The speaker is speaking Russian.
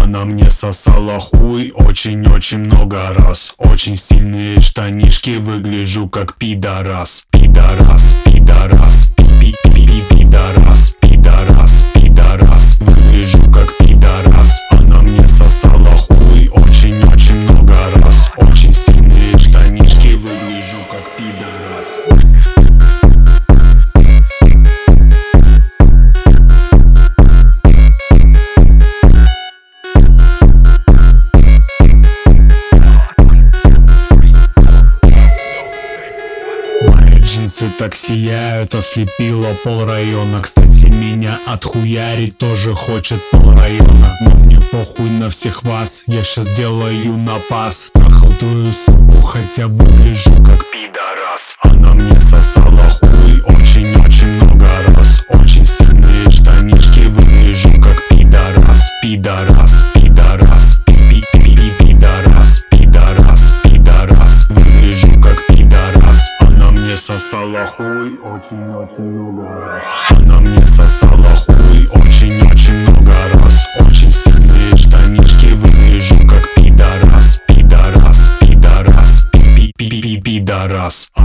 Она мне сосала хуй очень-очень много раз. Очень сильные штанишки, выгляжу как пидорас. Пидорас, пидорас, пидорас, пидорас, пидорас. Выгляжу как пидорас. Она мне сосала хуй очень-очень много раз. Очень сильные штанишки, выгляжу как пидорас. Джинсы так сияют, ослепило полрайона. Кстати, меня отхуярить тоже хочет полрайона. Но мне похуй на всех вас, я щас делаю напас. Трахал твою суку, хотя выгляжу как пидорас. Она мне сосала хуй очень-очень много раз. Очень сильные штанишки, выгляжу как пидорас. Пидорас, пидорас, пидорас, пидорас, пидорас. Выгляжу как пидорас. Она мне сосала хуй очень-очень много раз. Она мне сосала хуй очень-очень много раз. Очень сильные штанишки, выгляжу как пидорас. Пидорас, пидорас, пидорас.